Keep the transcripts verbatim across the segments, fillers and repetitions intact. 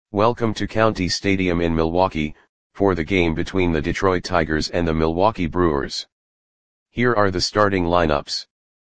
Welcome to County Stadium in Milwaukee, for the game between the Detroit Tigers and the Milwaukee Brewers. Here are the starting lineups.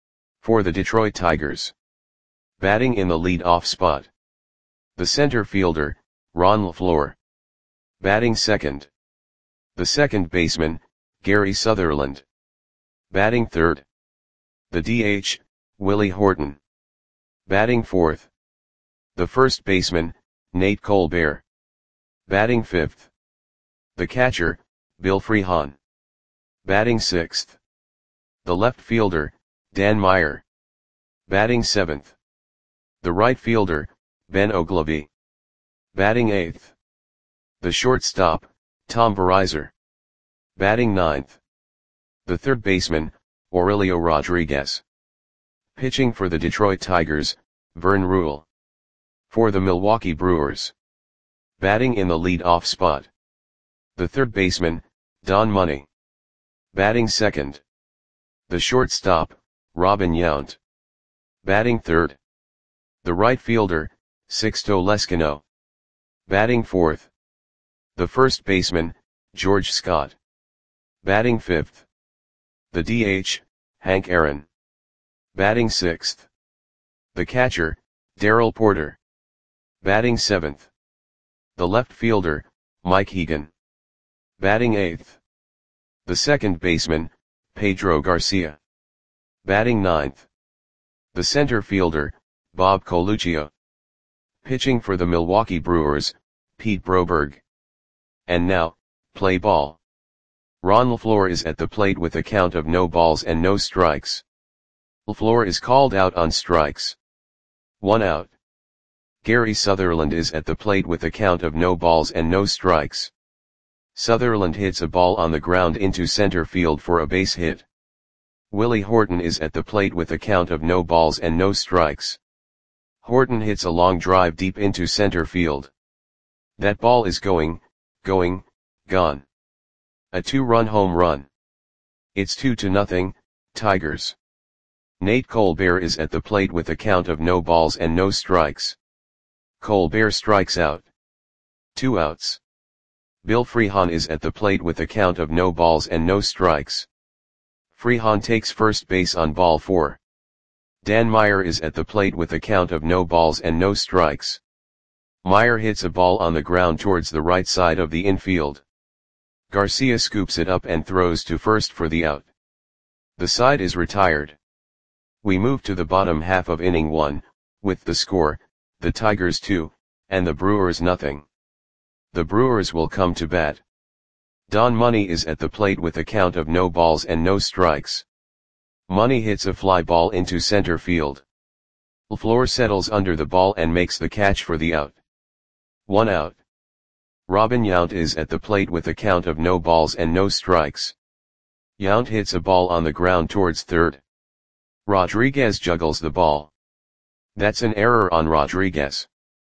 For the Detroit Tigers. Batting in the lead-off spot. The center fielder, Ron LeFlore. Batting second. The second baseman, Gary Sutherland. Batting third. The D H, Willie Horton. Batting fourth. The first baseman, Nate Colbert. Batting fifth. The catcher, Bill Freehan. Batting sixth. The left fielder, Dan Meyer. Batting seventh. The right fielder, Ben Oglivie. Batting eighth. The shortstop, Tom Verizar. Batting ninth. The third baseman, Aurelio Rodriguez. Pitching for the Detroit Tigers, Vern Ruhle. For the Milwaukee Brewers. Batting in the lead-off spot. The third baseman, Don Money. Batting second. The shortstop, Robin Yount. Batting third. The right fielder, Sixto Leskino. Batting fourth. The first baseman, George Scott. Batting fifth. The D H, Hank Aaron. Batting sixth. The catcher, Darrell Porter. Batting seventh. The left fielder, Mike Hegan. Batting eighth. The second baseman, Pedro Garcia. Batting ninth. The center fielder, Bob Coluccio. Pitching for the Milwaukee Brewers, Pete Broberg. And now, play ball. Ron LeFlore is at the plate with a count of no balls and no strikes. LeFlore is called out on strikes. One out. Gary Sutherland is at the plate with a count of no balls and no strikes. Sutherland hits a ball on the ground into center field for a base hit. Willie Horton is at the plate with a count of no balls and no strikes. Horton hits a long drive deep into center field. That ball is going, going, gone. A two-run home run. It's two to nothing, Tigers. Nate Colbert is at the plate with a count of no balls and no strikes. Colbert strikes out. Two outs. Bill Freehan is at the plate with a count of no balls and no strikes. Freehan takes first base on ball four. Dan Meyer is at the plate with a count of no balls and no strikes. Meyer hits a ball on the ground towards the right side of the infield. Garcia scoops it up and throws to first for the out. The side is retired. We move to the bottom half of inning one, with the score, the Tigers two, and the Brewers nothing. The Brewers will come to bat. Don Money is at the plate with a count of no balls and no strikes. Money hits a fly ball into center field. LeFlore settles under the ball and makes the catch for the out. One out. Robin Yount is at the plate with a count of no balls and no strikes. Yount hits a ball on the ground towards third. Rodriguez juggles the ball. That's an error on Rodriguez.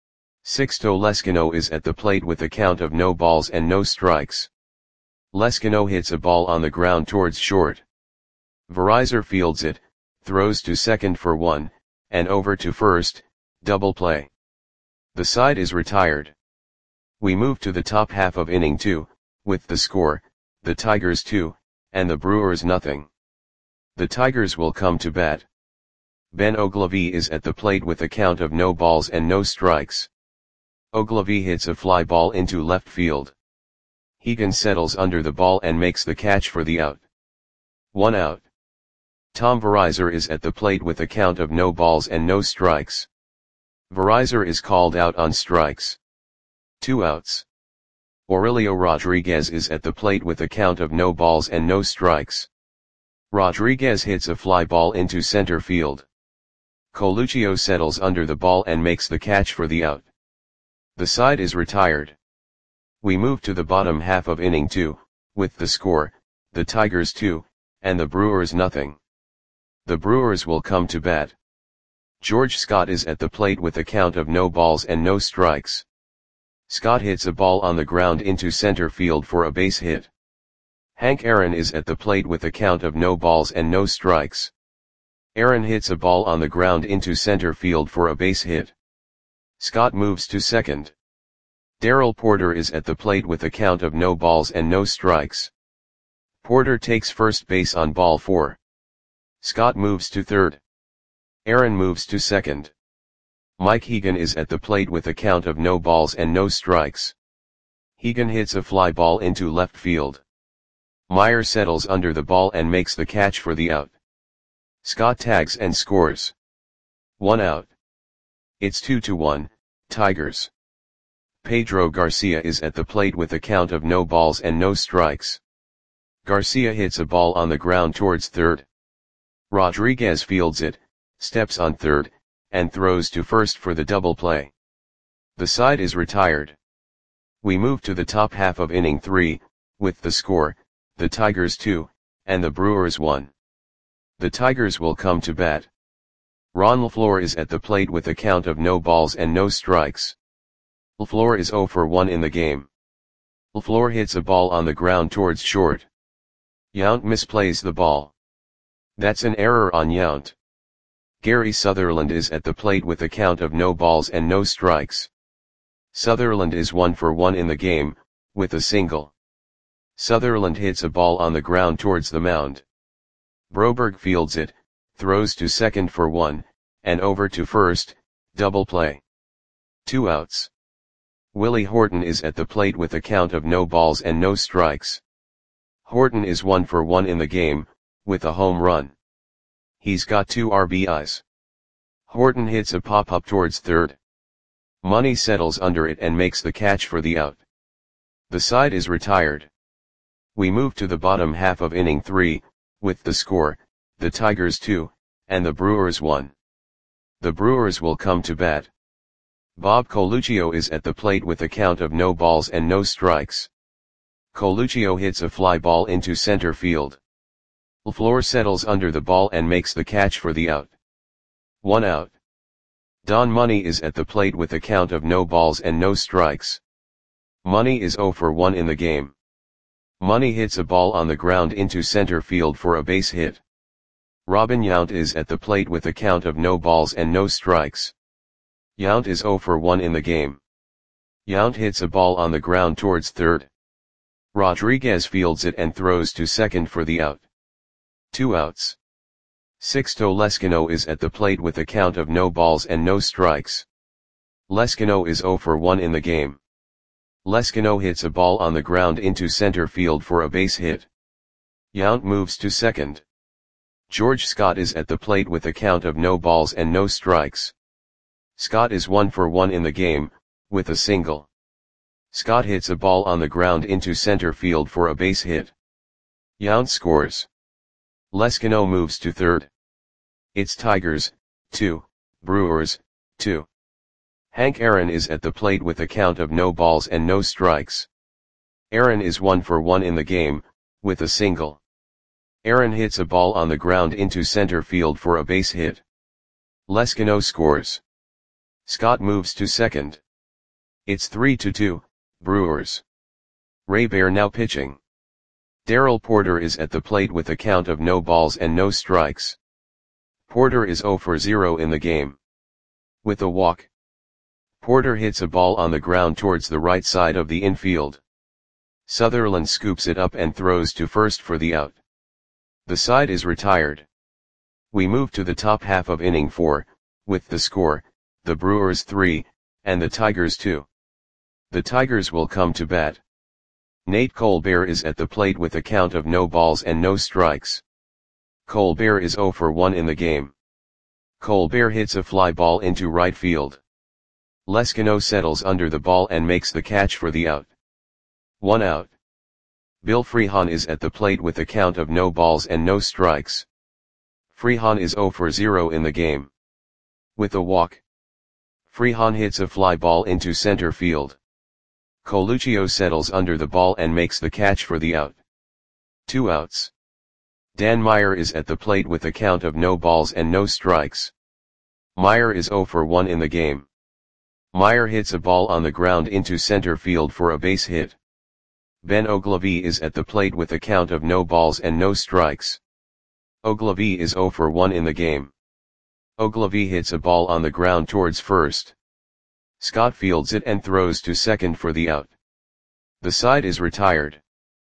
Sixto Leskino is at the plate with a count of no balls and no strikes. Leskino hits a ball on the ground towards short. Verizar fields it, throws to second for one, and over to first, double play. The side is retired. We move to the top half of inning two, with the score, the Tigers two, and the Brewers nothing. The Tigers will come to bat. Ben Oglivie is at the plate with a count of no balls and no strikes. Oglivie hits a fly ball into left field. Hegan settles under the ball and makes the catch for the out. One out. Tom Verizar is at the plate with a count of no balls and no strikes. Verizar is called out on strikes. Two outs. Aurelio Rodriguez is at the plate with a count of no balls and no strikes. Rodriguez hits a fly ball into center field. Coluccio settles under the ball and makes the catch for the out. The side is retired. We move to the bottom half of inning two, with the score, the Tigers two, and the Brewers nothing. The Brewers will come to bat. George Scott is at the plate with a count of no balls and no strikes. Scott hits a ball on the ground into center field for a base hit. Hank Aaron is at the plate with a count of no balls and no strikes. Aaron hits a ball on the ground into center field for a base hit. Scott moves to second. Darrell Porter is at the plate with a count of no balls and no strikes. Porter takes first base on ball four. Scott moves to third. Aaron moves to second. Mike Hegan is at the plate with a count of no balls and no strikes. Hegan hits a fly ball into left field. Meyer settles under the ball and makes the catch for the out. Scott tags and scores. One out. It's two to one, Tigers. Pedro Garcia is at the plate with a count of no balls and no strikes. Garcia hits a ball on the ground towards third. Rodriguez fields it, steps on third, and throws to first for the double play. The side is retired. We move to the top half of inning three, with the score, the Tigers two, and the Brewers one. The Tigers will come to bat. Ron LaFleur is at the plate with a count of no balls and no strikes. LaFleur is zero for one in the game. LaFleur hits a ball on the ground towards short. Yount misplays the ball. That's an error on Yount. Gary Sutherland is at the plate with a count of no balls and no strikes. Sutherland is one for one in the game, with a single. Sutherland hits a ball on the ground towards the mound. Broberg fields it, throws to second for one, and over to first, double play. Two outs. Willie Horton is at the plate with a count of no balls and no strikes. Horton is one for one in the game, with a home run. He's got two R B Is. Horton hits a pop-up towards third. Money settles under it and makes the catch for the out. The side is retired. We move to the bottom half of inning three, with the score, the Tigers two, and the Brewers one. The Brewers will come to bat. Bob Coluccio is at the plate with a count of no balls and no strikes. Coluccio hits a fly ball into center field. LaFleur settles under the ball and makes the catch for the out. One out. Don Money is at the plate with a count of no balls and no strikes. Money is zero for one in the game. Money hits a ball on the ground into center field for a base hit. Robin Yount is at the plate with a count of no balls and no strikes. Yount is zero for one in the game. Yount hits a ball on the ground towards third. Rodriguez fields it and throws to second for the out. Two outs. Sixto Leskino is at the plate with a count of no balls and no strikes. Leskino is zero for one in the game. Leskino hits a ball on the ground into center field for a base hit. Yount moves to second. George Scott is at the plate with a count of no balls and no strikes. Scott is one for one in the game, with a single. Scott hits a ball on the ground into center field for a base hit. Yount scores. Leskino moves to third. It's Tigers, two, Brewers, two. Hank Aaron is at the plate with a count of no balls and no strikes. Aaron is one for one in the game, with a single. Aaron hits a ball on the ground into center field for a base hit. Leskino scores. Scott moves to second. It's three to two, Brewers. Ray Bear now pitching. Darrell Porter is at the plate with a count of no balls and no strikes. Porter is zero for zero in the game. With a walk. Porter hits a ball on the ground towards the right side of the infield. Sutherland scoops it up and throws to first for the out. The side is retired. We move to the top half of inning four, with the score, the Brewers three, and the Tigers two. The Tigers will come to bat. Nate Colbert is at the plate with a count of no balls and no strikes. Colbert is zero for one in the game. Colbert hits a fly ball into right field. Leskino settles under the ball and makes the catch for the out. One out. Bill Freehan is at the plate with a count of no balls and no strikes. Freehan is zero for zero in the game. With a walk. Freehan hits a fly ball into center field. Coluccio settles under the ball and makes the catch for the out. Two outs. Dan Meyer is at the plate with a count of no balls and no strikes. Meyer is zero for one in the game. Meyer hits a ball on the ground into center field for a base hit. Ben Ogilvie is at the plate with a count of no balls and no strikes. Ogilvie is zero for one in the game. Ogilvie hits a ball on the ground towards first. Scott fields it and throws to second for the out. The side is retired.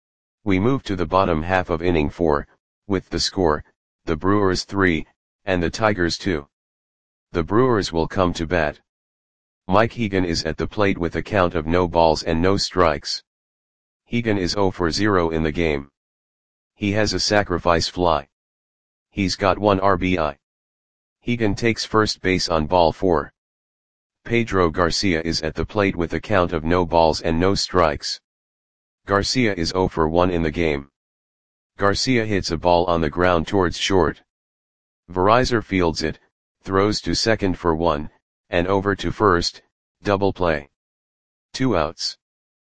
We move to the bottom half of inning four, with the score, the Brewers three, and the Tigers two. The Brewers will come to bat. Mike Hegan is at the plate with a count of no balls and no strikes. Hegan is oh for oh in the game. He has a sacrifice fly. He's got one R B I. Hegan takes first base on ball four. Pedro Garcia is at the plate with a count of no balls and no strikes. Garcia is oh for one in the game. Garcia hits a ball on the ground towards short. Verizar fields it, throws to second for one, and over to first, double play. Two outs.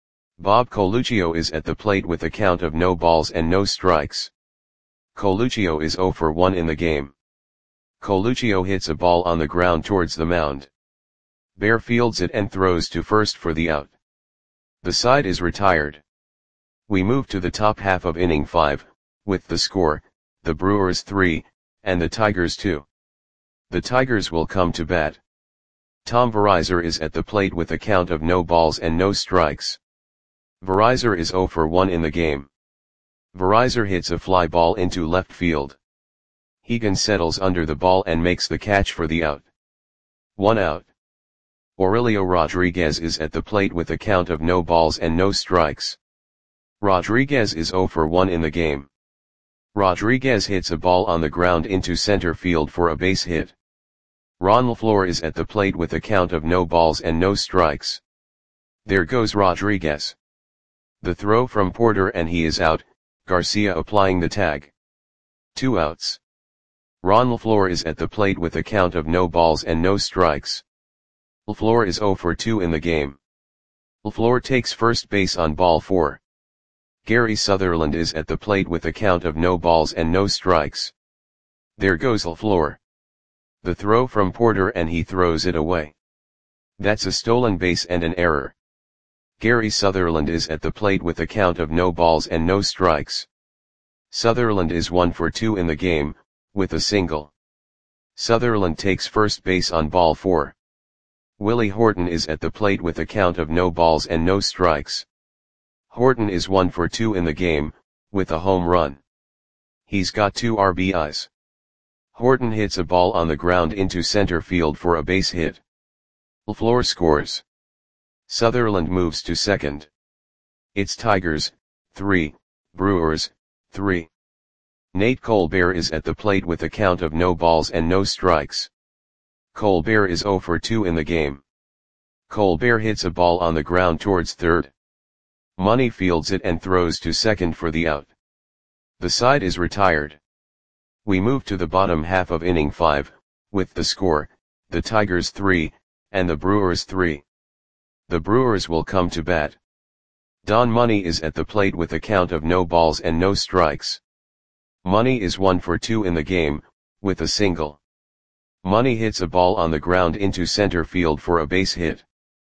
Bob Coluccio is at the plate with a count of no balls and no strikes. Coluccio is oh for one in the game. Coluccio hits a ball on the ground towards the mound. Bear fields it and throws to first for the out. The side is retired. We move to the top half of inning five, with the score, the Brewers three, and the Tigers two. The Tigers will come to bat. Tom Verizar is at the plate with a count of no balls and no strikes. Verizar is oh for one in the game. Verizar hits a fly ball into left field. Hegan settles under the ball and makes the catch for the out. One out. Aurelio Rodriguez is at the plate with a count of no balls and no strikes. Rodriguez is oh for one in the game. Rodriguez hits a ball on the ground into center field for a base hit. Ron LeFlore is at the plate with a count of no balls and no strikes. There goes Rodriguez. The throw from Porter and he is out, Garcia applying the tag. Two outs. Ron LeFlore is at the plate with a count of no balls and no strikes. LeFlore is oh for two in the game. LeFlore takes first base on ball four. Gary Sutherland is at the plate with a count of no balls and no strikes. There goes LeFlore. The throw from Porter and he throws it away. That's a stolen base and an error. Gary Sutherland is at the plate with a count of no balls and no strikes. Sutherland is one for two in the game, with a single. Sutherland takes first base on ball four. Willie Horton is at the plate with a count of no balls and no strikes. Horton is one for two in the game, with a home run. He's got two R B Is. Horton hits a ball on the ground into center field for a base hit. LeFlore scores. Sutherland moves to second. It's Tigers, three, Brewers, three. Nate Colbert is at the plate with a count of no balls and no strikes. Colbert is oh for two in the game. Colbert hits a ball on the ground towards third. Money fields it and throws to second for the out. The side is retired. We move to the bottom half of inning five, with the score, the Tigers three, and the Brewers three. The Brewers will come to bat. Don Money is at the plate with a count of no balls and no strikes. Money is one for two in the game, with a single. Money hits a ball on the ground into center field for a base hit.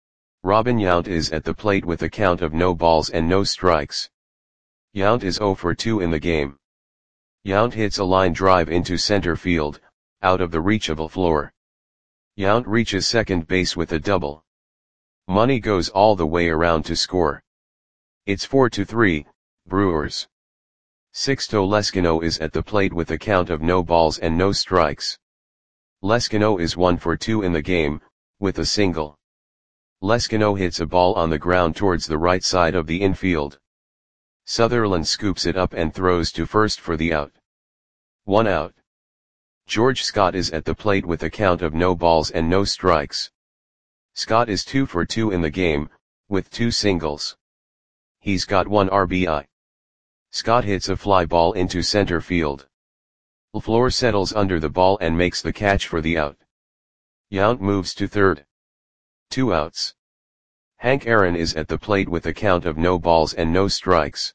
Robin Yount is at the plate with a count of no balls and no strikes. Yount is oh for two in the game. Yount hits a line drive into center field, out of the reach of LeFlore. Yount reaches second base with a double. Money goes all the way around to score. It's four to three, Brewers. Sixto Leskino is at the plate with a count of no balls and no strikes. Leskino is one for two in the game, with a single. Leskino hits a ball on the ground towards the right side of the infield. Sutherland scoops it up and throws to first for the out. One out. George Scott is at the plate with a count of no balls and no strikes. Scott is two for two in the game, with two singles. He's got one R B I. Scott hits a fly ball into center field. LeFlore settles under the ball and makes the catch for the out. Yount moves to third. Two outs. Hank Aaron is at the plate with a count of no balls and no strikes.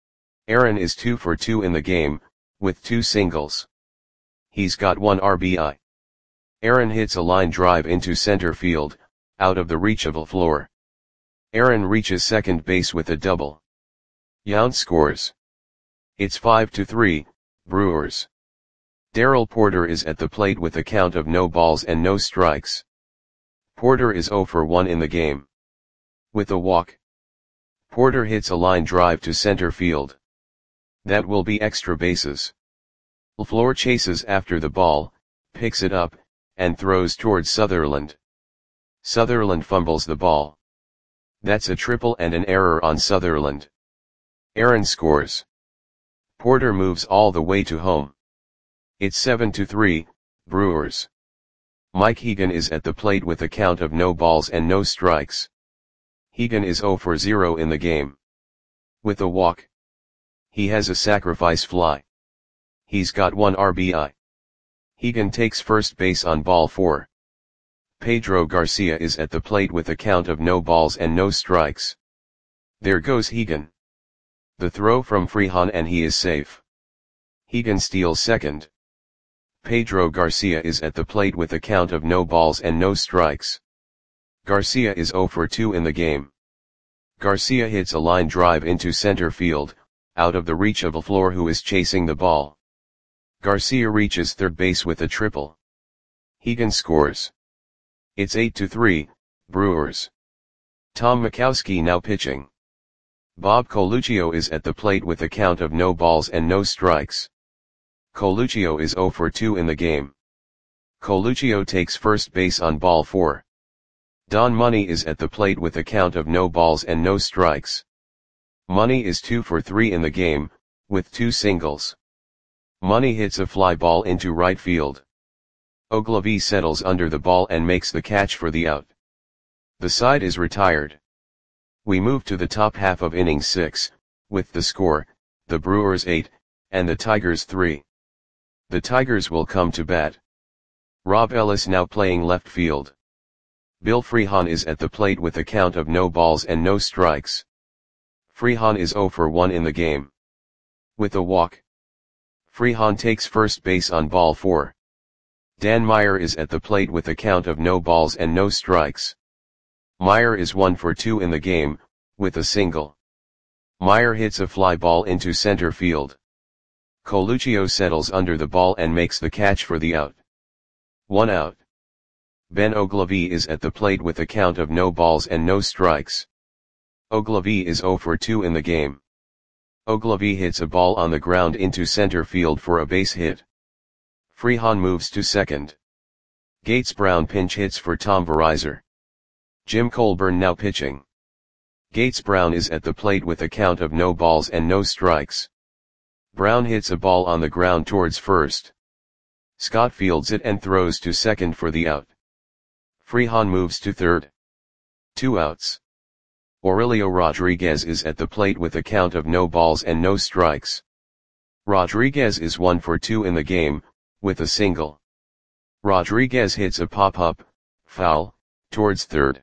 Aaron is two for two in the game, with two singles. He's got one R B I. Aaron hits a line drive into center field, out of the reach of LeFlore. Aaron reaches second base with a double. Yount scores. It's five to three, Brewers. Darrell Porter is at the plate with a count of no balls and no strikes. Porter is zero for one in the game. With a walk, Porter hits a line drive to center field. That will be extra bases. LaFleur chases after the ball, picks it up, and throws towards Sutherland. Sutherland fumbles the ball. That's a triple and an error on Sutherland. Aaron scores. Porter moves all the way to home. It's seven to three, Brewers. Mike Hegan is at the plate with a count of no balls and no strikes. Hegan is zero for zero in the game. With a walk, he has a sacrifice fly. He's got one R B I. Hegan takes first base on ball four. Pedro Garcia is at the plate with a count of no balls and no strikes. There goes Hegan. The throw from Freehan and he is safe. Hegan steals second. Pedro Garcia is at the plate with a count of no balls and no strikes. Garcia is zero for two in the game. Garcia hits a line drive into center field, out of the reach of LaFleur who is chasing the ball. Garcia reaches third base with a triple. Hegan scores. It's eight to three, Brewers. Tom Makowski now pitching. Bob Coluccio is at the plate with a count of no balls and no strikes. Coluccio is zero for two in the game. Coluccio takes first base on ball four. Don Money is at the plate with a count of no balls and no strikes. Money is two for three in the game, with two singles. Money hits a fly ball into right field. Ogilvie settles under the ball and makes the catch for the out. The side is retired. We move to the top half of inning six, with the score, the Brewers eight, and the Tigers three. The Tigers will come to bat. Rob Ellis now playing left field. Bill Freehan is at the plate with a count of no balls and no strikes. Freehan is zero for one in the game. With a walk, Freehan takes first base on ball four. Dan Meyer is at the plate with a count of no balls and no strikes. Meyer is one for two in the game, with a single. Meyer hits a fly ball into center field. Coluccio settles under the ball and makes the catch for the out. One out. Ben Ogilvie is at the plate with a count of no balls and no strikes. Ogilvie is zero for two in the game. Ogilvie hits a ball on the ground into center field for a base hit. Freehan moves to second. Gates Brown pinch hits for Tom Verizor. Jim Colburn now pitching. Gates Brown is at the plate with a count of no balls and no strikes. Brown hits a ball on the ground towards first. Scott fields it and throws to second for the out. Freehan moves to third. Two outs. Aurelio Rodriguez is at the plate with a count of no balls and no strikes. Rodriguez is one for two in the game, with a single. Rodriguez hits a pop-up, foul, towards third.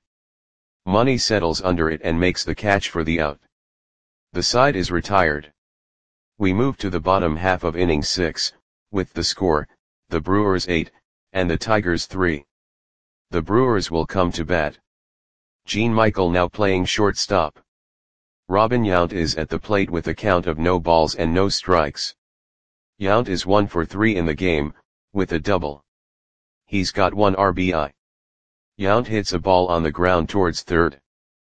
Money settles under it and makes the catch for the out. The side is retired. We move to the bottom half of inning six, with the score, the Brewers eight, and the Tigers three. The Brewers will come to bat. Gene Michael now playing shortstop. Robin Yount is at the plate with a count of no balls and no strikes. Yount is one for three in the game, with a double. He's got one R B I. Yount hits a ball on the ground towards third.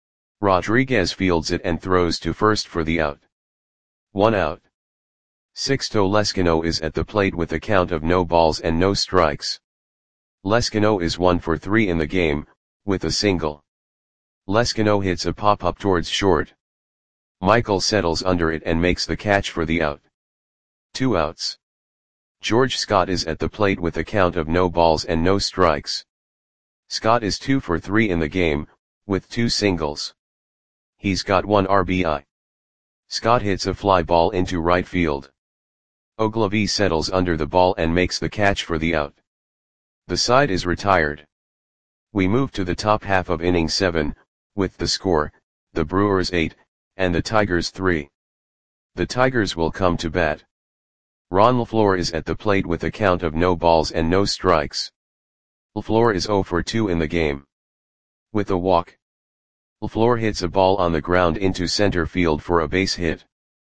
Rodriguez fields it and throws to first for the out. One out. Sixto Lescano is at the plate with a count of no balls and no strikes. Lescano is one for three in the game, with a single. Lescano hits a pop-up towards short. Michael settles under it and makes the catch for the out. Two outs. George Scott is at the plate with a count of no balls and no strikes. Scott is two for three in the game, with two singles. He's got one R B I. Scott hits a fly ball into right field. Ogilvie settles under the ball and makes the catch for the out. The side is retired. We move to the top half of inning seven, with the score, the Brewers eight, and the Tigers three. The Tigers will come to bat. Ron LaFleur is at the plate with a count of no balls and no strikes. LaFleur is zero for two in the game. With a walk, LaFleur hits a ball on the ground into center field for a base hit.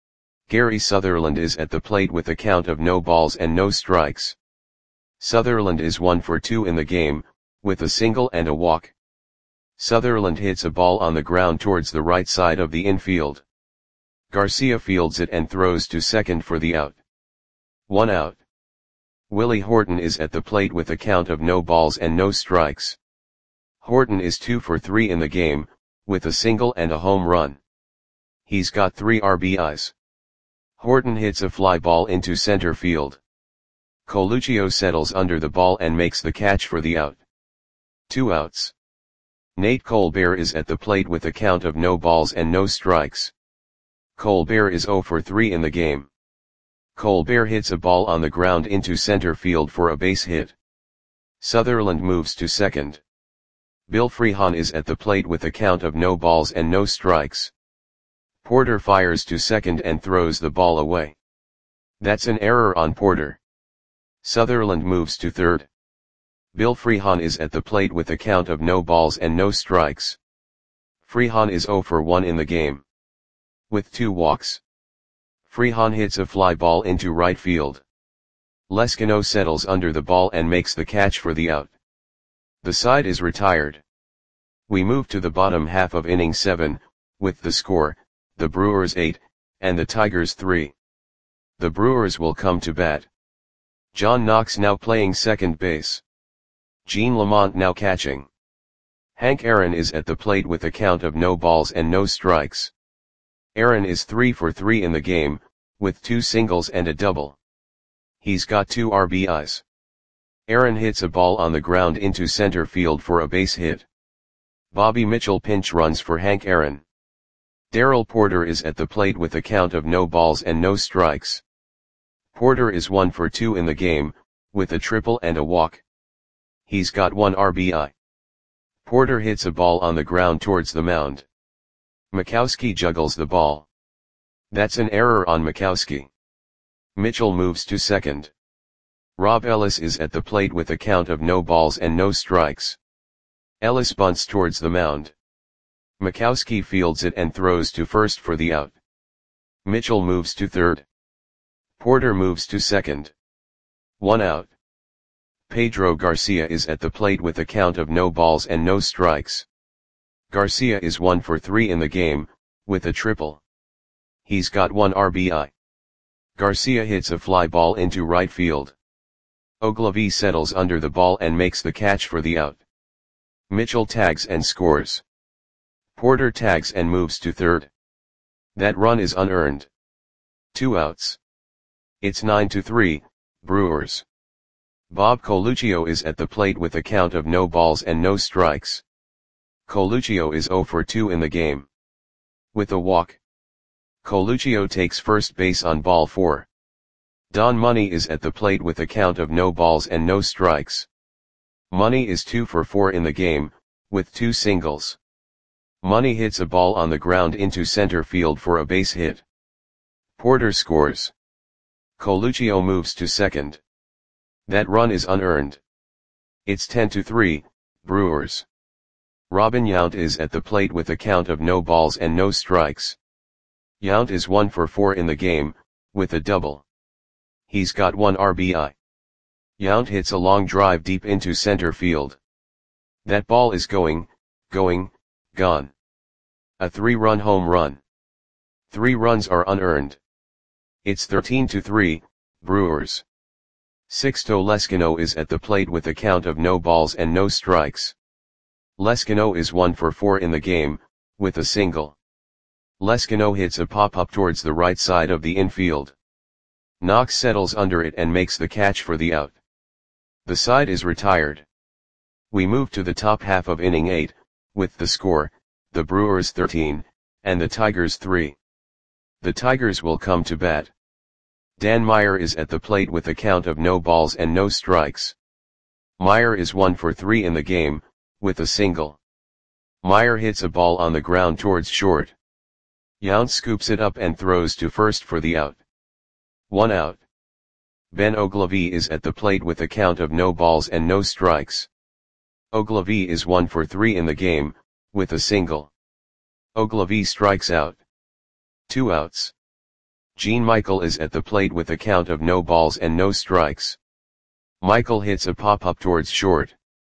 Gary Sutherland is at the plate with a count of no balls and no strikes. Sutherland is one for two in the game, with a single and a walk. Sutherland hits a ball on the ground towards the right side of the infield. Garcia fields it and throws to second for the out. One out. Willie Horton is at the plate with a count of no balls and no strikes. Horton is two for three in the game, with a single and a home run. He's got three R B Is. Horton hits a fly ball into center field. Coluccio settles under the ball and makes the catch for the out. Two outs. Nate Colbert is at the plate with a count of no balls and no strikes. Colbert is zero for three in the game. Colbert hits a ball on the ground into center field for a base hit. Sutherland moves to second. Bill Freehan is at the plate with a count of no balls and no strikes. Porter fires to second and throws the ball away. That's an error on Porter. Sutherland moves to third. Bill Freehan is at the plate with a count of no balls and no strikes. Freehan is zero for one in the game. With two walks. Freehan hits a fly ball into right field. Leskino settles under the ball and makes the catch for the out. The side is retired. We move to the bottom half of inning seven, with the score, the Brewers eight, and the Tigers three. The Brewers will come to bat. John Knox now playing second base. Gene Lamont now catching. Hank Aaron is at the plate with a count of no balls and no strikes. Aaron is three for three in the game, with two singles and a double. He's got two R B Is. Aaron hits a ball on the ground into center field for a base hit. Bobby Mitchell pinch runs for Hank Aaron. Darrell Porter is at the plate with a count of no balls and no strikes. Porter is one for two in the game, with a triple and a walk. He's got one R B I. Porter hits a ball on the ground towards the mound. Makowski juggles the ball. That's an error on Makowski. Mitchell moves to second. Rob Ellis is at the plate with a count of no balls and no strikes. Ellis bunts towards the mound. Makowski fields it and throws to first for the out. Mitchell moves to third. Porter moves to second. One out. Pedro Garcia is at the plate with a count of no balls and no strikes. Garcia is one for three in the game, with a triple. He's got one R B I. Garcia hits a fly ball into right field. Ogilvie settles under the ball and makes the catch for the out. Mitchell tags and scores. Porter tags and moves to third. That run is unearned. Two outs. It's nine to three, Brewers. Bob Coluccio is at the plate with a count of no balls and no strikes. Coluccio is zero for two in the game. With a walk. Coluccio takes first base on ball four. Don Money is at the plate with a count of no balls and no strikes. Money is two for four in the game, with two singles. Money hits a ball on the ground into center field for a base hit. Porter scores. Coluccio moves to second. That run is unearned. It's ten to three, Brewers. Robin Yount is at the plate with a count of no balls and no strikes. Yount is one for four in the game, with a double. He's got one R B I. Yount hits a long drive deep into center field. That ball is going, going, gone. A three-run home run. Three runs are unearned. It's thirteen to three, Brewers. Sixto Leskino is at the plate with a count of no balls and no strikes. Leskino is one for four in the game, with a single. Leskino hits a pop-up towards the right side of the infield. Knox settles under it and makes the catch for the out. The side is retired. We move to the top half of inning eight, with the score, the Brewers thirteen, and the Tigers three. The Tigers will come to bat. Dan Meyer is at the plate with a count of no balls and no strikes. Meyer is one for three in the game, with a single. Meyer hits a ball on the ground towards short. Yount scoops it up and throws to first for the out. One out. Ben Ogilvie is at the plate with a count of no balls and no strikes. Ogilvie is one for three in the game, with a single. Ogilvie strikes out. Two outs. Gene Michael is at the plate with a count of no balls and no strikes. Michael hits a pop-up towards short.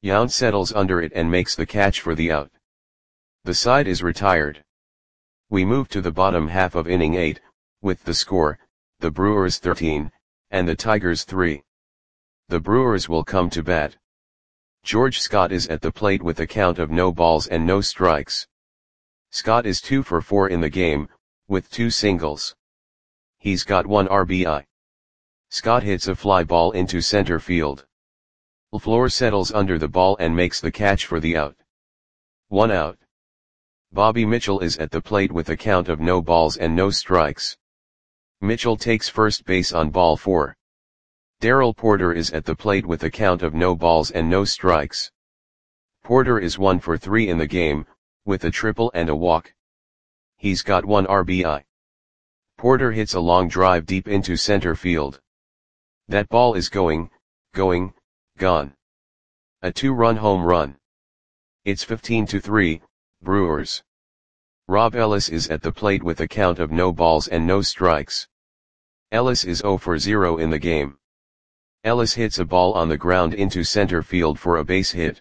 Yount settles under it and makes the catch for the out. The side is retired. We move to the bottom half of inning eight, with the score, the Brewers thirteen, and the Tigers three. The Brewers will come to bat. George Scott is at the plate with a count of no balls and no strikes. Scott is two for four in the game, with two singles. He's got one R B I. Scott hits a fly ball into center field. LaFleur settles under the ball and makes the catch for the out. One out. Bobby Mitchell is at the plate with a count of no balls and no strikes. Mitchell takes first base on ball four. Darrell Porter is at the plate with a count of no balls and no strikes. Porter is one for three in the game, with a triple and a walk. He's got one R B I. Porter hits a long drive deep into center field. That ball is going, going, gone. A two-run home run. It's fifteen to three, Brewers. Rob Ellis is at the plate with a count of no balls and no strikes. Ellis is zero for zero in the game. Ellis hits a ball on the ground into center field for a base hit.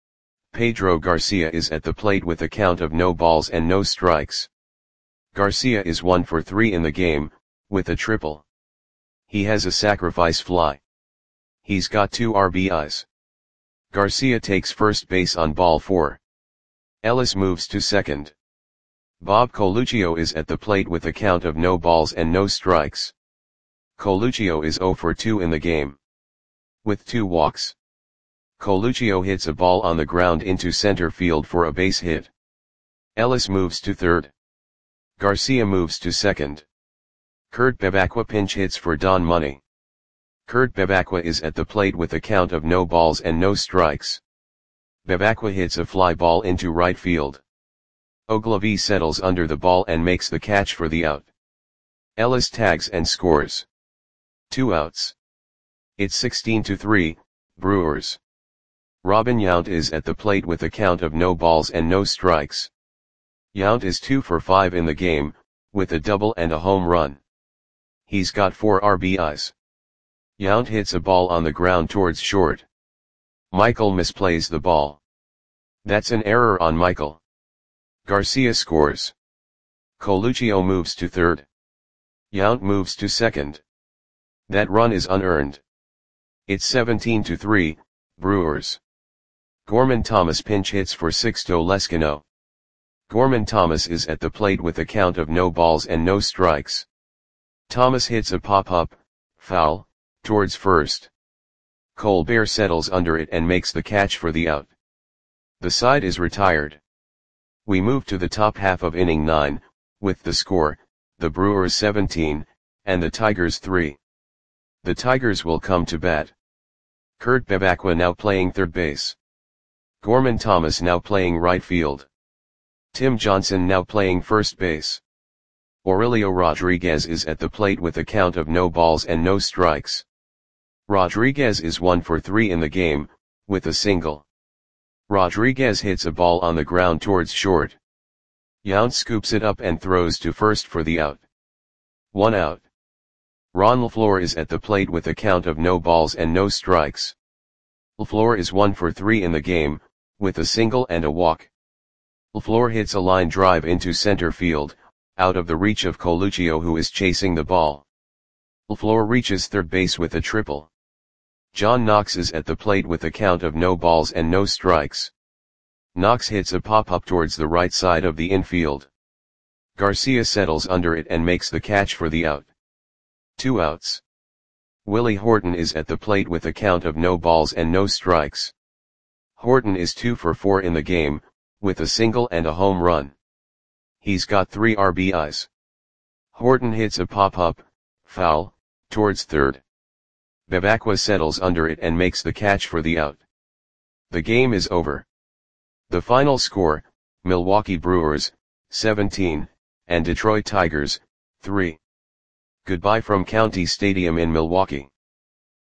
Pedro Garcia is at the plate with a count of no balls and no strikes. Garcia is one for three in the game, with a triple. He has a sacrifice fly. He's got two R B Is. Garcia takes first base on ball four. Ellis moves to second. Bob Coluccio is at the plate with a count of no balls and no strikes. Coluccio is zero for two in the game, with two walks. Coluccio hits a ball on the ground into center field for a base hit. Ellis moves to third. Garcia moves to second. Kurt Bevacqua pinch hits for Don Money. Kurt Bevacqua is at the plate with a count of no balls and no strikes. Bevacqua hits a fly ball into right field. Ogilvie settles under the ball and makes the catch for the out. Ellis tags and scores. Two outs. It's sixteen to three, Brewers. Robin Yount is at the plate with a count of no balls and no strikes. Yount is two for five in the game, with a double and a home run. He's got four R B Is. Yount hits a ball on the ground towards short. Michael misplays the ball. That's an error on Michael. Garcia scores. Coluccio moves to third. Yount moves to second. That run is unearned. It's seventeen to three, Brewers. Gorman Thomas pinch hits for Sixto Leskino. Gorman Thomas is at the plate with a count of no balls and no strikes. Thomas hits a pop-up, foul, towards first. Colbert settles under it and makes the catch for the out. The side is retired. We move to the top half of inning nine, with the score, the Brewers seventeen, and the Tigers three. The Tigers will come to bat. Kurt Bevacqua now playing third base. Gorman Thomas now playing right field. Tim Johnson now playing first base. Aurelio Rodriguez is at the plate with a count of no balls and no strikes. Rodriguez is one for three in the game, with a single. Rodriguez hits a ball on the ground towards short. Yount scoops it up and throws to first for the out. One out. Ron LaFleur is at the plate with a count of no balls and no strikes. LaFleur is one for three in the game, with a single and a walk. LaFleur hits a line drive into center field, out of the reach of Coluccio, who is chasing the ball. LaFleur reaches third base with a triple. John Knox is at the plate with a count of no balls and no strikes. Knox hits a pop-up towards the right side of the infield. Garcia settles under it and makes the catch for the out. Two outs. Willie Horton is at the plate with a count of no balls and no strikes. Horton is two for four in the game, with a single and a home run. He's got three R B Is. Horton hits a pop-up, foul, towards third. Bevacqua settles under it and makes the catch for the out. The game is over. The final score, Milwaukee Brewers, seventeen, and Detroit Tigers, three. Goodbye from County Stadium in Milwaukee.